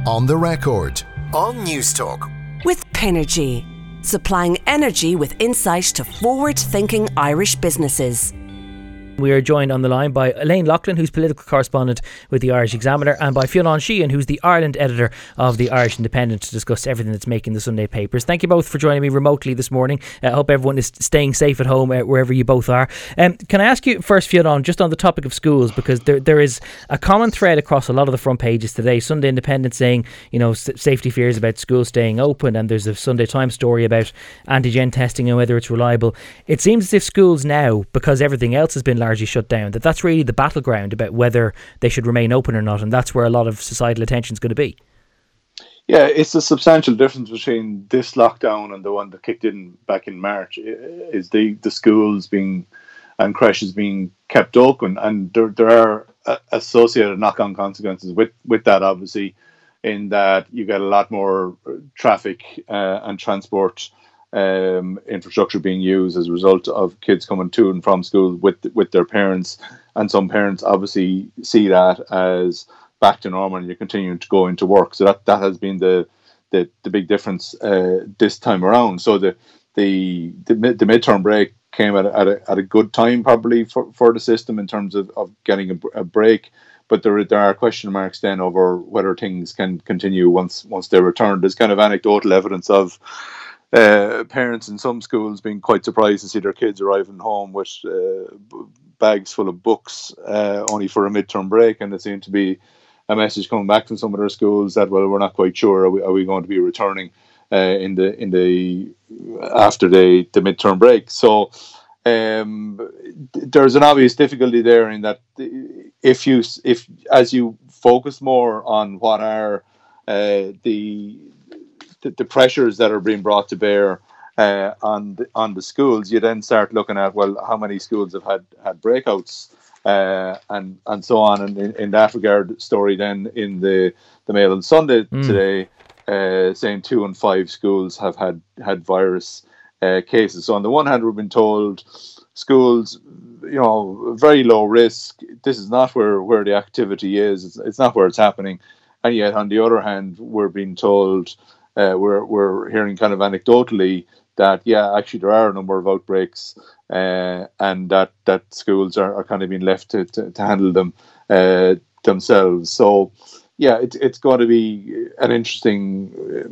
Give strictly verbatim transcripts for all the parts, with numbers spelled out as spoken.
On the Record on Newstalk. With Pinergy, supplying energy with insight to forward-thinking Irish businesses. We are joined on the line by Elaine Loughlin, who's political correspondent with the Irish Examiner, and by Fionn Sheehan, who's the Ireland editor of the Irish Independent, to discuss everything that's making the Sunday papers. Thank you both for joining me remotely this morning. I uh, hope everyone is staying safe at home uh, wherever you both are. Um, can I ask you first, Fionn, just on the topic of schools, because there there is a common thread across a lot of the front pages today. Sunday Independent saying, you know, s- safety fears about schools staying open, and there's a Sunday Times story about antigen testing and whether it's reliable. It seems as if schools now, because everything else has been largely shut down, that that's really the battleground about whether they should remain open or not, and that's where a lot of societal attention is going to be. Yeah, it's a substantial difference between this lockdown and the one that kicked in back in March. Is the, the schools being and creches being kept open, and there there are associated knock-on consequences with, with that, obviously, in that you get a lot more traffic uh, and transport Um, infrastructure being used as a result of kids coming to and from school with with their parents, and some parents obviously see that as back to normal and you're continuing to go into work. So that, that has been the the, the big difference uh, this time around. So the the the, mid, the midterm break came at a, at a, at a good time probably for, for the system in terms of, of getting a, a break. But there there are question marks then over whether things can continue once once they return. There's kind of anecdotal evidence of Uh, parents in some schools being quite surprised to see their kids arriving home with uh, b- bags full of books uh, only for a midterm break, and there seemed to be a message coming back from some of their schools that, well, we're not quite sure, are we, are we going to be returning uh, in the in the after the, the midterm break. So um, there's an obvious difficulty there in that if you if as you focus more on what are uh, the the pressures that are being brought to bear uh, on the, on the schools, you then start looking at, well, how many schools have had had breakouts uh, and and so on. And in, in that regard, story then in the the Mail on Sunday mm. today, uh, saying two and five schools have had had virus uh, cases. So on the one hand, we've been told schools, you know, very low risk. This is not where where the activity is. It's, it's not where it's happening. And yet, on the other hand, we're being told. Uh, we're we're hearing kind of anecdotally that yeah, actually there are a number of outbreaks, uh, and that, that schools are, are kind of being left to, to, to handle them uh, themselves. So yeah, it's it's going to be an interesting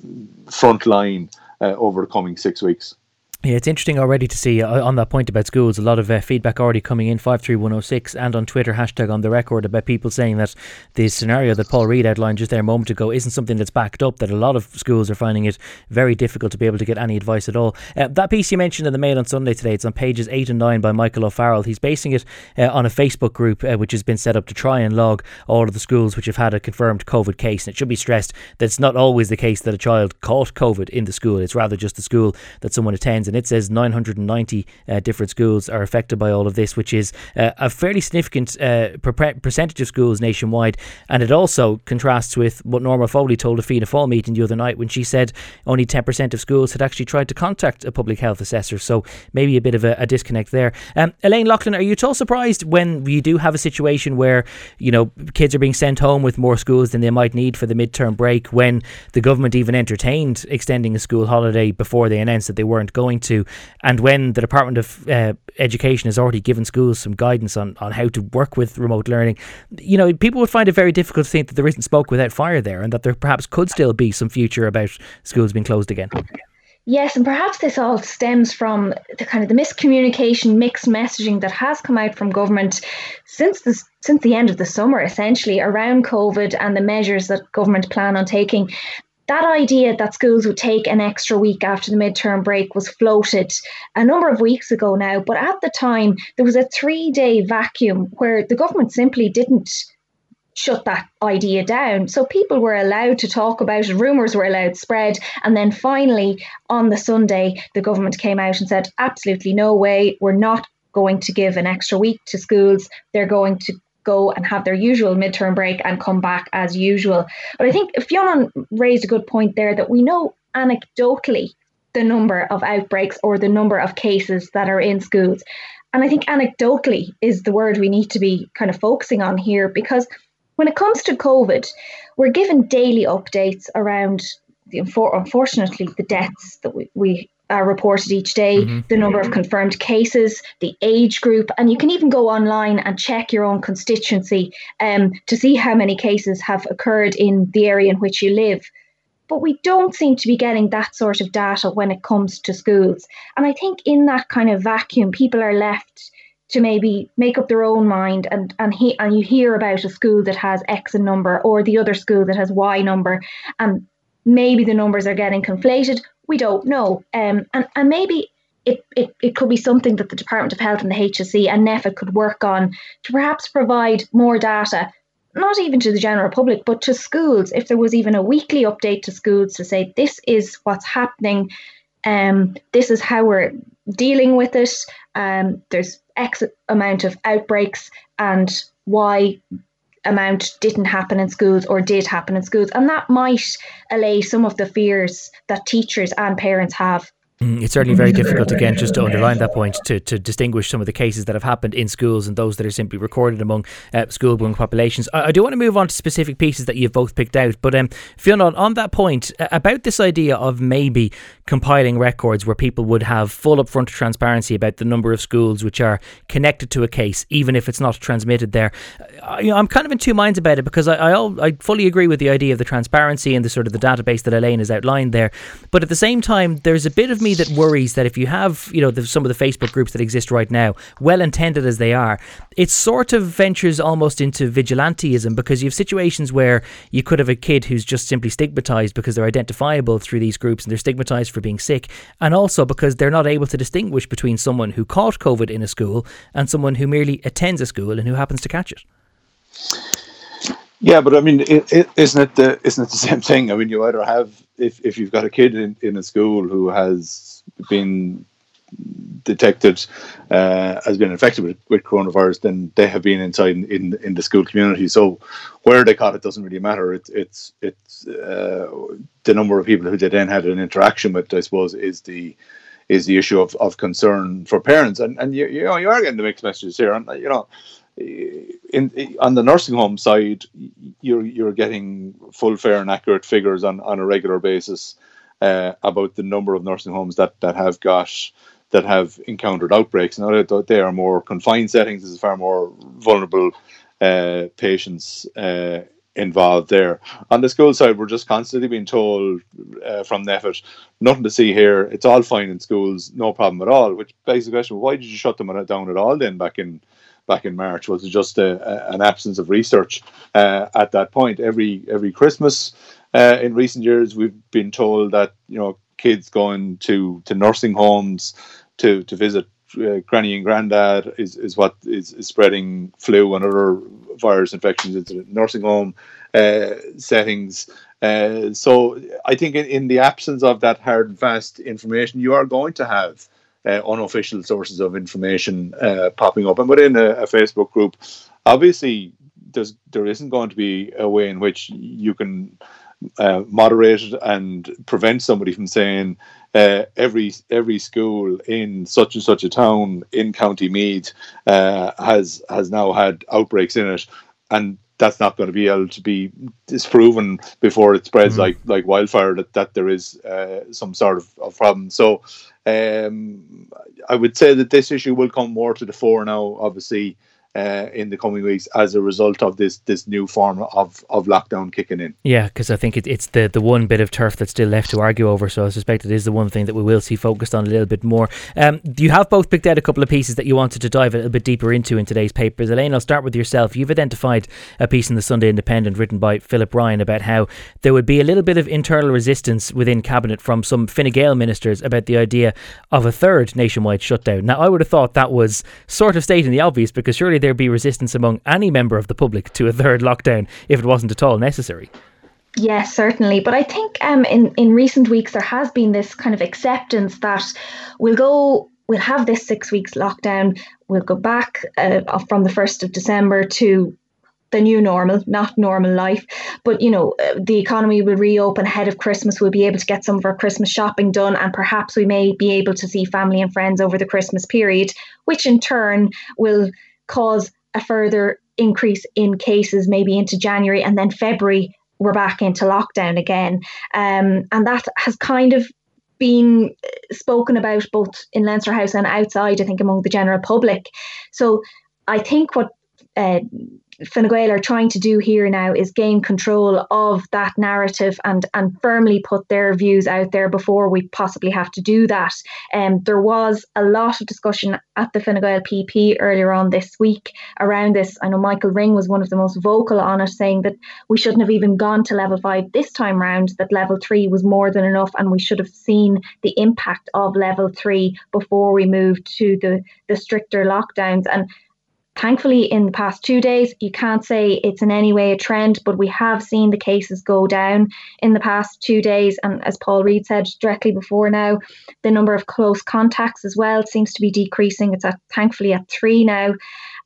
front line uh, over the coming six weeks. Yeah, it's interesting already to see uh, on that point about schools, a lot of uh, feedback already coming in, five three one oh six, and on Twitter, hashtag on the record, about people saying that the scenario that Paul Reid outlined just there a moment ago isn't something that's backed up, that a lot of schools are finding it very difficult to be able to get any advice at all. Uh, that piece you mentioned in the Mail on Sunday today, it's on pages eight and nine by Michael O'Farrell. He's basing it uh, on a Facebook group uh, which has been set up to try and log all of the schools which have had a confirmed COVID case. And it should be stressed that it's not always the case that a child caught COVID in the school. It's rather just the school that someone attends. And it says nine hundred ninety uh, different schools are affected by all of this, which is uh, a fairly significant uh, per- percentage of schools nationwide. And it also contrasts with what Norma Foley told a Fianna Fáil meeting the other night when she said only ten percent of schools had actually tried to contact a public health assessor. So maybe a bit of a, a disconnect there. Um, Elaine Loughlin, are you at all surprised when you do have a situation where, you know, kids are being sent home with more schools than they might need for the midterm break, when the government even entertained extending a school holiday before they announced that they weren't going to? And when the Department of uh, Education has already given schools some guidance on, on how to work with remote learning, you know, people would find it very difficult to think that there isn't smoke without fire there, and that there perhaps could still be some future about schools being closed again. Yes, and perhaps this all stems from the kind of the miscommunication, mixed messaging that has come out from government since the, since the end of the summer, essentially, around COVID and the measures that government plan on taking. That idea that schools would take an extra week after the midterm break was floated a number of weeks ago now. But at the time, there was a three-day vacuum where the government simply didn't shut that idea down. So people were allowed to talk about it, rumours were allowed to spread. And then finally, on the Sunday, the government came out and said, absolutely no way, we're not going to give an extra week to schools. They're going to go and have their usual midterm break and come back as usual. But I think Fionn raised a good point there, that we know anecdotally the number of outbreaks or the number of cases that are in schools. And I think anecdotally is the word we need to be kind of focusing on here, because when it comes to COVID, we're given daily updates around, the unfortunately, the deaths that we, we are reported each day, mm-hmm. the number of confirmed cases, the age group, and you can even go online and check your own constituency um, to see how many cases have occurred in the area in which you live. But we don't seem to be getting that sort of data when it comes to schools. And I think in that kind of vacuum, people are left to maybe make up their own mind, and and, he, and you hear about a school that has X number or the other school that has Y number, and maybe the numbers are getting conflated. We don't know. Um, and, and maybe it, it, it could be something that the Department of Health and the H S E and NPHET could work on to perhaps provide more data, not even to the general public, but to schools. If there was even a weekly update to schools to say, this is what's happening, um, this is how we're dealing with it, um, there's X amount of outbreaks and Y amount didn't happen in schools or did happen in schools. And that might allay some of the fears that teachers and parents have. It's certainly very difficult, again, just to underline that point, to, to distinguish some of the cases that have happened in schools and those that are simply recorded among uh, school-going populations. I, I do want to move on to specific pieces that you've both picked out, but um, Fiona, on that point, uh, about this idea of maybe compiling records where people would have full upfront transparency about the number of schools which are connected to a case, even if it's not transmitted there. Uh, you know, I'm kind of in two minds about it, because I, I, all, I fully agree with the idea of the transparency and the sort of the database that Elaine has outlined there. But at the same time, there's a bit of me that worries that if you have, you know, the, some of the Facebook groups that exist right now, well intended as they are, it sort of ventures almost into vigilanteism, because you have situations where you could have a kid who's just simply stigmatized because they're identifiable through these groups and they're stigmatized for being sick, and also because they're not able to distinguish between someone who caught COVID in a school and someone who merely attends a school and who happens to catch it. Yeah, but I mean, it, it, isn't it the isn't it the same thing? I mean, you either have, if, if you've got a kid in, in a school who has been detected uh, has been infected with, with coronavirus, then they have been inside in, in in the school community. So where they caught it doesn't really matter. It's it's it's uh, the number of people who they then had an interaction with, I suppose, is the is the issue of, of concern for parents. And and you you know you are getting the mixed messages here, and you know. In, in on the nursing home side, you're you're getting full, fair, and accurate figures on, on a regular basis uh, about the number of nursing homes that, that have got that have encountered outbreaks. Now they are more confined settings. There's far more vulnerable uh, patients uh, involved there. On the school side, we're just constantly being told uh, from NPHET, nothing to see here. It's all fine in schools, no problem at all. Which begs the question: why did you shut them down at all then back in? Back in March? Was it just a, a, an absence of research uh, at that point? Every every Christmas uh, in recent years, we've been told that, you know, kids going to, to nursing homes to to visit uh, granny and granddad is, is what is, is spreading flu and other virus infections into nursing home uh, settings. Uh, so I think in, in the absence of that hard and fast information, you are going to have Uh, unofficial sources of information uh, popping up. And within a, a Facebook group, obviously there's there isn't going to be a way in which you can uh, moderate it and prevent somebody from saying uh, every every school in such and such a town in County Meath uh, has has now had outbreaks in it, and that's not going to be able to be disproven before it spreads mm. like like wildfire that, that there is uh, some sort of, of problem. So um, I would say that this issue will come more to the fore now, obviously, uh, in the coming weeks as a result of this this new form of, of lockdown kicking in. Yeah, because I think it, it's the, the one bit of turf that's still left to argue over, so I suspect it is the one thing that we will see focused on a little bit more. Um, you have both picked out a couple of pieces that you wanted to dive a little bit deeper into in today's papers. Elaine, I'll start with yourself. You've identified a piece in the Sunday Independent written by Philip Ryan about how there would be a little bit of internal resistance within Cabinet from some Fine Gael ministers about the idea of a third nationwide shutdown. Now, I would have thought that was sort of stating the obvious, because surely there'd be resistance among any member of the public to a third lockdown if it wasn't at all necessary. Yes, certainly. But I think um, in, in recent weeks there has been this kind of acceptance that we'll go, we'll have this six weeks lockdown, we'll go back uh, from the first of December to the new normal, not normal life. But, you know, the economy will reopen ahead of Christmas. We'll be able to get some of our Christmas shopping done, and perhaps we may be able to see family and friends over the Christmas period, which in turn will cause a further increase in cases maybe into January, and then February we're back into lockdown again. Um, and that has kind of been spoken about both in Leinster House and outside, I think, among the general public. So I think what uh, Fine Gael are trying to do here now is gain control of that narrative and and firmly put their views out there before we possibly have to do that. Um, there was a lot of discussion at the Fine Gael P P earlier on this week around this. I know Michael Ring was one of the most vocal on it, saying that we shouldn't have even gone to level five this time round, that level three was more than enough, and we should have seen the impact of level three before we moved to the, the stricter lockdowns. And thankfully, in the past two days, you can't say it's in any way a trend, but we have seen the cases go down in the past two days. And as Paul Reid said directly before now, the number of close contacts as well seems to be decreasing. It's at, thankfully at three now.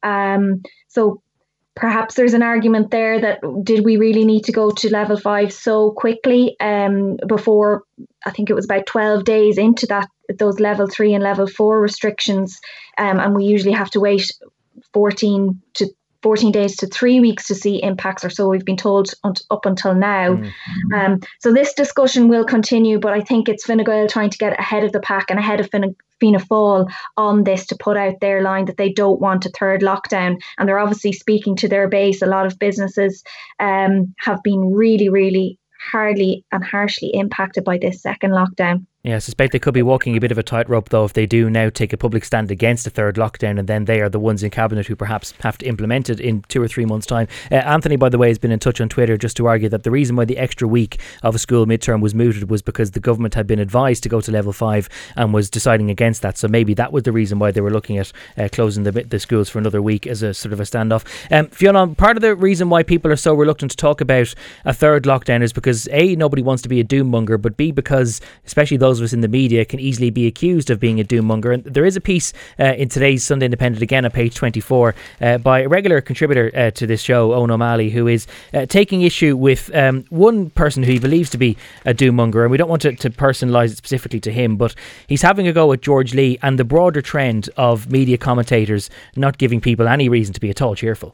Um, so perhaps there's an argument there that did we really need to go to level five so quickly um, before, I think it was about twelve days into that, those level three and level four restrictions. Um, and we usually have to wait fourteen to fourteen days to three weeks to see impacts, or so we've been told up until now. Mm-hmm. Um, so this discussion will continue, but I think it's Fine Gael trying to get ahead of the pack and ahead of Fianna, Fianna Fáil on this to put out their line that they don't want a third lockdown. And they're obviously speaking to their base. A lot of businesses um, have been really, really hardly and harshly impacted by this second lockdown. Yeah, I suspect they could be walking a bit of a tightrope, though, if they do now take a public stand against a third lockdown, and then they are the ones in Cabinet who perhaps have to implement it in two or three months' time. Uh, Anthony, by the way, has been in touch on Twitter just to argue that the reason why the extra week of a school midterm was mooted was because the government had been advised to go to level five and was deciding against that. So maybe that was the reason why they were looking at uh, closing the, the schools for another week as a sort of a standoff. Um, Fiona, part of the reason why people are so reluctant to talk about a third lockdown is because A, nobody wants to be a doom monger, but B, because especially those of us in the media can easily be accused of being a doom monger. And there is a piece uh, in today's Sunday Independent, again on page twenty-four, uh, by a regular contributor uh, to this show, Owen O'Malley, who is uh, taking issue with um, one person who he believes to be a doom monger, and we don't want to, to personalise it specifically to him, but he's having a go at George Lee and the broader trend of media commentators not giving people any reason to be at all cheerful.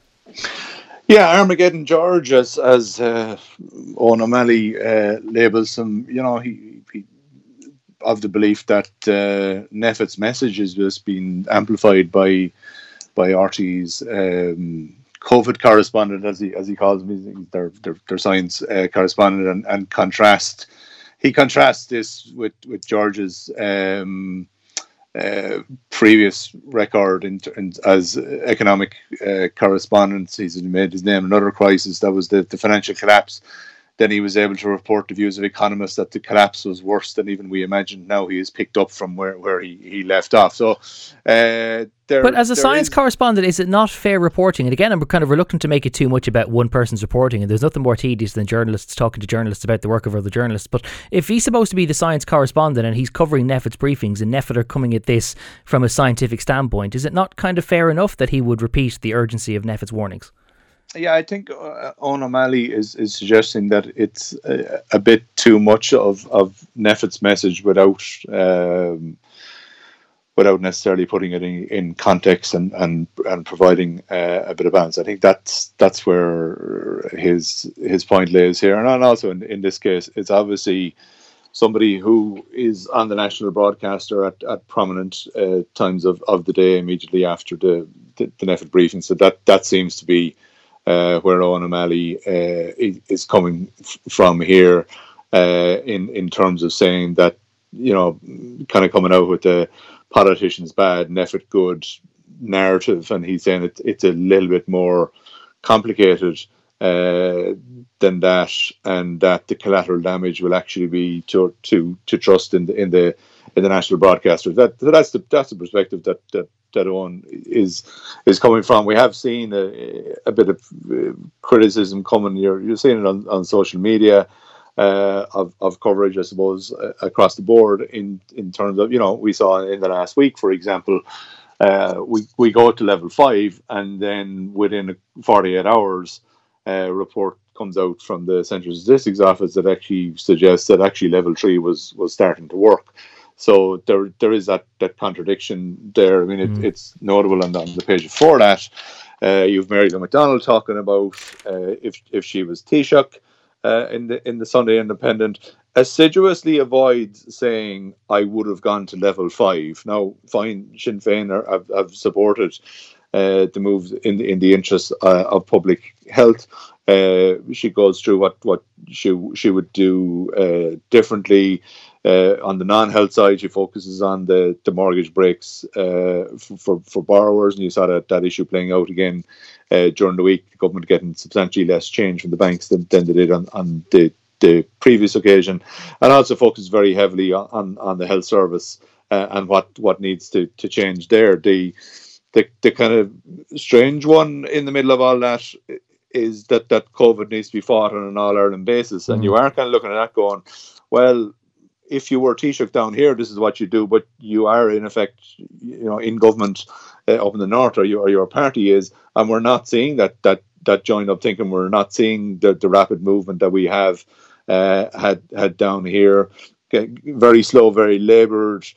Yeah, Armageddon George, as as uh, Owen O'Malley uh, labels him, you know, he, he of the belief that uh, Neffet's message has just been amplified by by R T's um, COVID correspondent, as he as he calls me, their their, their science uh, correspondent, and, and contrast. He contrasts this with with George's Um, Uh, previous record in, in, as economic uh, correspondent. He's made his name another crisis. That was the, the financial collapse. Then he was able to report the views of economists that the collapse was worse than even we imagined. Now he is picked up from where, where he, he left off. So, uh, there, But as a science is... correspondent, is it not fair reporting? And again, I'm kind of reluctant to make it too much about one person's reporting, and there's nothing more tedious than journalists talking to journalists about the work of other journalists. But if he's supposed to be the science correspondent and he's covering Neffet's briefings, and Neffet are coming at this from a scientific standpoint, is it not kind of fair enough that he would repeat the urgency of Neffet's warnings? Yeah, I think uh, Owen O'Malley is, is suggesting that it's a, a bit too much of, of Neffet's message without um, without necessarily putting it in, in context and and, and providing uh, a bit of balance. I think that's that's where his his point lays here. And also in, in this case, it's obviously somebody who is on the national broadcaster at, at prominent uh, times of, of the day immediately after the, the, the Neffet briefing. So that, that seems to be Uh, where Owen O'Malley uh, is coming f- from here uh, in in terms of saying that, you know, kind of coming out with the politicians bad, Neffet good narrative, and he's saying it, it's a little bit more complicated uh, than that, and that the collateral damage will actually be to to to trust in the in the in the national broadcaster. That that's the that's the perspective that that. that Owen is is coming from. We have seen a, a bit of uh, criticism coming. You're you're seeing it on, on social media uh, of of coverage, I suppose, uh, across the board. In in terms of, you know, we saw in the last week, for example, uh, we we go to level five, and then within forty-eight hours, a report comes out from the Central Statistics Office that actually suggests that actually level three was was starting to work. So there, there is that, that contradiction there. I mean, it, mm. it's notable on the, on the page before that. Uh, you've Mary Lou McDonald talking about uh, if if she was Taoiseach uh, in the in the Sunday Independent, assiduously avoids saying I would have gone to level five. Now, fine, Sinn Féin are, have, have supported uh, the move in the in the interest uh, of public health. Uh, she goes through what, what she she would do uh, differently. Uh, on the non-health side, she focuses on the, the mortgage breaks uh, for, for for borrowers, and you saw that, that issue playing out again uh, during the week. The government getting substantially less change from the banks than, than they did on, on the, the previous occasion, and also focuses very heavily on, on, on the health service uh, and what, what needs to, to change there. The, the the kind of strange one in the middle of all that is that, that COVID needs to be fought on an all-Ireland basis, and mm. you are kind of looking at that going, well, if you were Taoiseach down here, this is what you do, but you are in effect, you know, in government uh, up in the north, or, you, or your party is, and we're not seeing that that that joined up thinking. We're not seeing the, the rapid movement that we have uh, had had down here. Very slow, very laboured.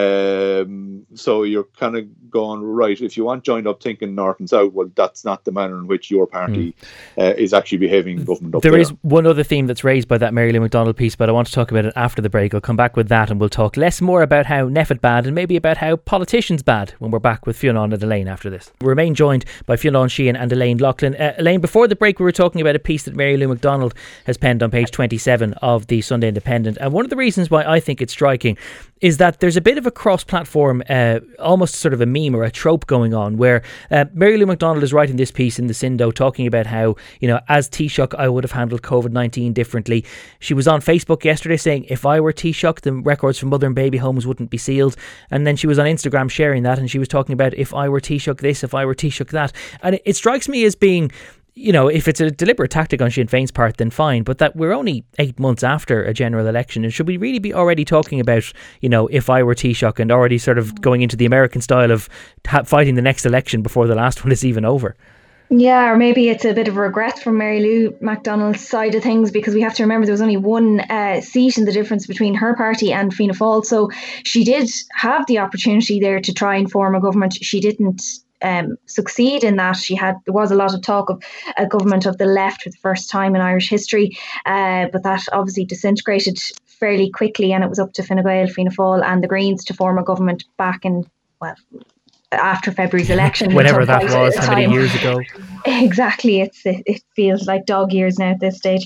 Um, so you're kind of going, right, if you want joined up thinking north and south, well, that's not the manner in which your party mm. uh, is actually behaving in government up there. There is one other theme that's raised by that Mary Lou McDonald piece, but I want to talk about it after the break. I'll come back with that, and we'll talk less more about how N P H E bad and maybe about how politicians bad when we're back with Fionn and Elaine after this. We remain joined by Fionn Sheehan and Elaine Loughlin. Uh, Elaine, before the break we were talking about a piece that Mary Lou McDonald has penned on page twenty-seven of the Sunday Independent, and one of the reasons why I think it's striking is that there's a bit of a cross-platform, uh, almost sort of a meme or a trope going on, where uh, Mary Lou McDonald is writing this piece in the Sindo talking about how, you know, as Taoiseach I would have handled COVID nineteen differently. She was on Facebook yesterday saying if I were Taoiseach the records from mother and baby homes wouldn't be sealed, and then she was on Instagram sharing that, and she was talking about if I were Taoiseach this, if I were Taoiseach that, and it, it strikes me as being, you know, if it's a deliberate tactic on Sinn Féin's part, then fine, but that we're only eight months after a general election, and should we really be already talking about, you know, if I were Taoiseach, and already sort of going into the American style of ha- fighting the next election before the last one is even over? Yeah, or maybe it's a bit of regret from Mary Lou McDonald's side of things, because we have to remember there was only one uh, seat in the difference between her party and Fianna Fáil, so she did have the opportunity there to try and form a government. She didn't Um, succeed in that. She had there was a lot of talk of a government of the left for the first time in Irish history, uh, but that obviously disintegrated fairly quickly, and it was up to Fine Gael, Fianna Fáil and the Greens to form a government back in, well, after February's election. Whenever that was, how many years ago? Exactly, it's it, it feels like dog years now at this stage.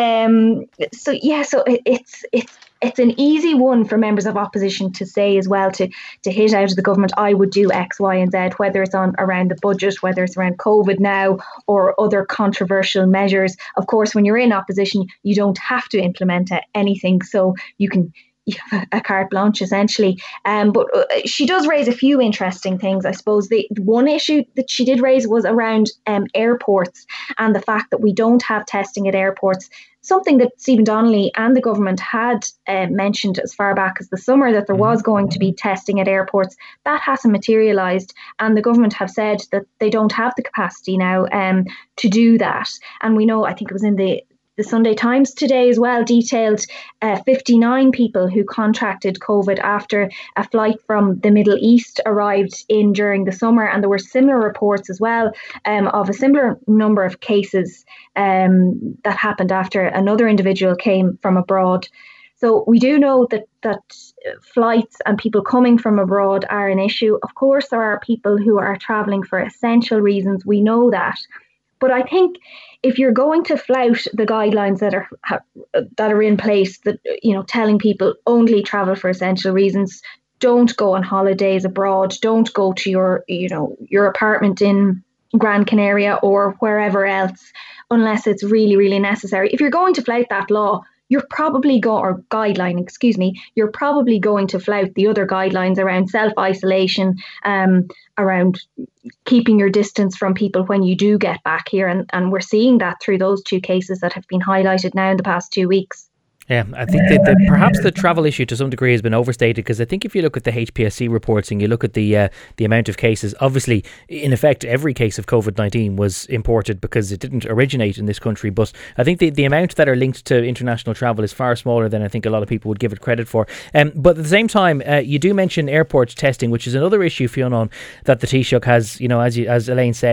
Um, so yeah, so it, it's it's it's an easy one for members of opposition to say as well, to to hit out of the government, I would do X, Y and Z, whether it's on around the budget, whether it's around COVID now or other controversial measures. Of course, when you're in opposition, you don't have to implement anything, so you can you have a carte blanche essentially. Um, but uh, she does raise a few interesting things. I suppose the one issue that she did raise was around um, airports and the fact that we don't have testing at airports. Something that Stephen Donnelly and the government had uh, mentioned as far back as the summer, that there was going to be testing at airports. That hasn't materialised, and the government have said that they don't have the capacity now um, to do that. And we know, I think it was in the The Sunday Times today as well, detailed uh, fifty-nine people who contracted COVID after a flight from the Middle East arrived in during the summer. And there were similar reports as well um, of a similar number of cases um, that happened after another individual came from abroad. So we do know that, that flights and people coming from abroad are an issue. Of course, there are people who are travelling for essential reasons. We know that. But I think if you're going to flout the guidelines that are that are in place, that, you know, telling people only travel for essential reasons, don't go on holidays abroad, don't go to your, you know, your apartment in Gran Canaria or wherever else unless it's really, really necessary. If you're going to flout that law, you're probably going, or guideline, excuse me, you're probably going to flout the other guidelines around self-isolation, um, around keeping your distance from people when you do get back here. And, and we're seeing that through those two cases that have been highlighted now in the past two weeks. Yeah, I think that the, perhaps the travel issue to some degree has been overstated, because I think if you look at the H P S C reports and you look at the uh, the amount of cases, obviously, in effect, every case of COVID nineteen was imported because it didn't originate in this country. But I think the, the amount that are linked to international travel is far smaller than I think a lot of people would give it credit for. Um, but at the same time, uh, you do mention airport testing, which is another issue, Fionn, that the Taoiseach has, you know, as you, as Elaine says,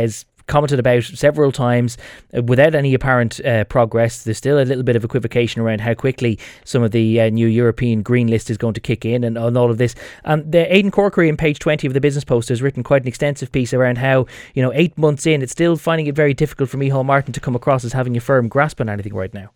commented about several times uh, without any apparent uh, progress. There's still a little bit of equivocation around how quickly some of the uh, new European Green List is going to kick in and, and all of this. And the Aidan Corkery on page twenty of the Business Post has written quite an extensive piece around how, you know, eight months in, it's still finding it very difficult for Micheál Martin to come across as having a firm grasp on anything right now.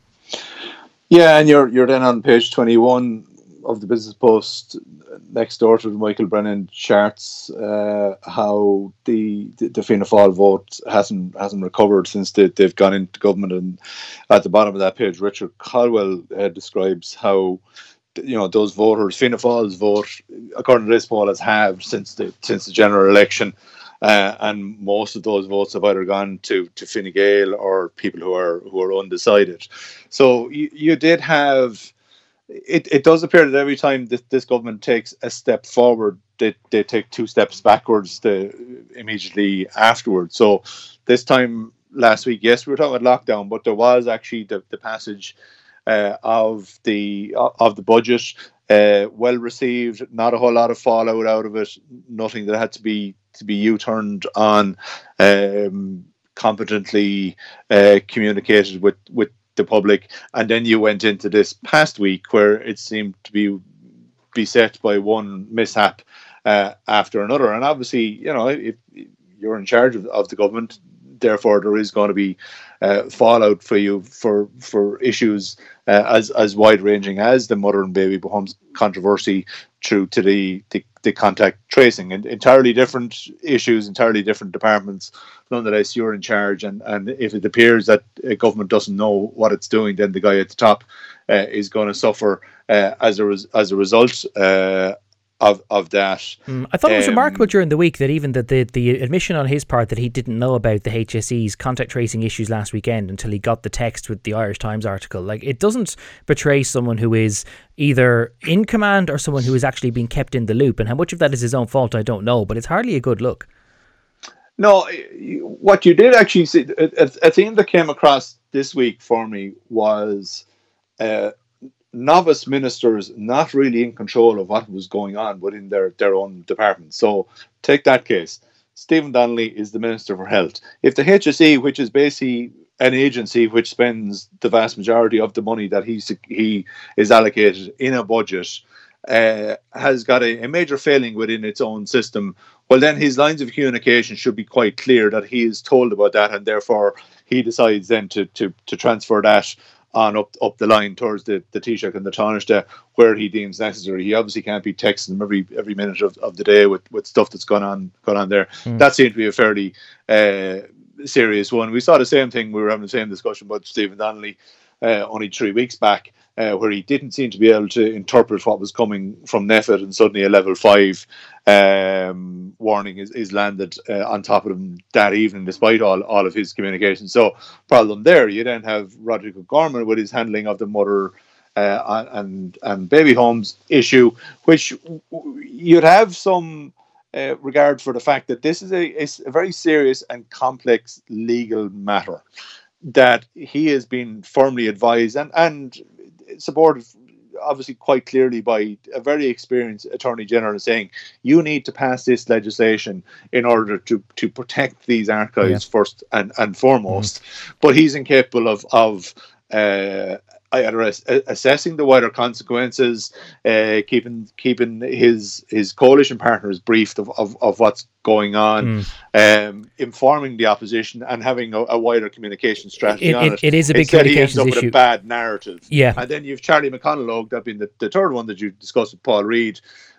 Yeah, and you're you're then on page twenty-one of the Business Post, next door to Michael Brennan, charts uh, how the, the the Fianna Fáil vote hasn't hasn't recovered since they, they've gone into government. And at the bottom of that page, Richard Caldwell uh, describes how, you know, those voters, Fianna Fáil's vote, according to this poll, has halved since the since the general election. Uh, and most of those votes have either gone to, to Fine Gael or people who are who are undecided. So you, you did have, it, it does appear that every time that this government takes a step forward, they, they take two steps backwards to, immediately afterwards. So this time last week, yes, we were talking about lockdown, but there was actually the, the passage uh, of the of the budget. Uh, well received, not a whole lot of fallout out of it, nothing that had to be to be U-turned on, um, competently uh, communicated with, with the public. And then you went into this past week where it seemed to be beset by one mishap uh, after another. And obviously, you know, if you're in charge of, of the government, therefore there is going to be uh, fallout for you for for issues uh, as as wide ranging as the mother and baby homes controversy through to the, the, the contact tracing, and entirely different issues, entirely different departments. Nonetheless, you're in charge, and, and if it appears that a government doesn't know what it's doing, then the guy at the top uh, is going to suffer uh, as a res- as a result. Uh, Of, of that. Mm, I thought it was um, remarkable during the week that even the, the, the admission on his part that he didn't know about the H S E's contact tracing issues last weekend until he got the text with the Irish Times article. Like, it doesn't portray someone who is either in command or someone who is actually being kept in the loop. And how much of that is his own fault, I don't know, but it's hardly a good look. No, what you did actually see, a, a theme that came across this week for me was uh, novice ministers not really in control of what was going on within their, their own department. So take that case. Stephen Donnelly is the Minister for Health. If the H S E, which is basically an agency which spends the vast majority of the money that he, he is allocated in a budget, uh, has got a, a major failing within its own system, well, then his lines of communication should be quite clear that he is told about that, and therefore he decides then to, to, to transfer that on up up the line towards the, the Taoiseach and the Taoiseach where he deems necessary. He obviously can't be texting them every every minute of, of the day with, with stuff that's gone on gone on there. Mm. That seemed to be a fairly uh, serious one. We saw the same thing, we were having the same discussion about Stephen Donnelly uh, only three weeks back, uh, where he didn't seem to be able to interpret what was coming from NPHET, and suddenly a level five um, warning is, is landed uh, on top of him that evening, despite all, all of his communication. So, problem there. You then have Roderick O'Gorman with his handling of the mother uh, and and baby homes issue, which you'd have some uh, regard for the fact that this is a, a very serious and complex legal matter that he has been firmly advised and, and supported obviously quite clearly by a very experienced Attorney General, saying you need to pass this legislation in order to, to protect these archives yeah. first and, and foremost. Mm-hmm. But he's incapable of, of uh, either assessing the wider consequences, uh, keeping keeping his his coalition partners briefed of, of, of what's going on, mm. um, informing the opposition, and having a, a wider communication strategy it, on it, it. It is a big Instead, communications he ends up issue. with a bad narrative. Yeah. And then you've Charlie McConalogue, that being the, the third one that you discussed with Paul Reid.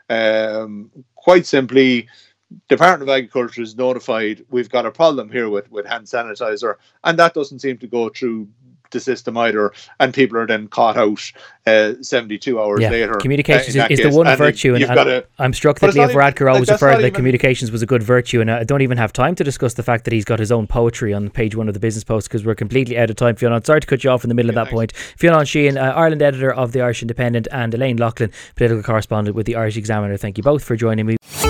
Um, quite simply, Department of Agriculture is notified we've got a problem here with, with hand sanitizer, and that doesn't seem to go through the system either, and people are then caught out uh, seventy-two hours yeah. later. Communications uh, is, is case. the one and virtue, and, and a, I'm struck that Leo Varadkar always like, referred that even, communications was a good virtue, and I don't even have time to discuss the fact that he's got his own poetry on page one of the Business Post, because we're completely out of time. Fiona, I'm sorry to cut you off in the middle yeah, of that thanks. point. Fiona Sheehan, uh, Ireland editor of the Irish Independent, and Elaine Loughlin, political correspondent with the Irish Examiner. Thank you both for joining me.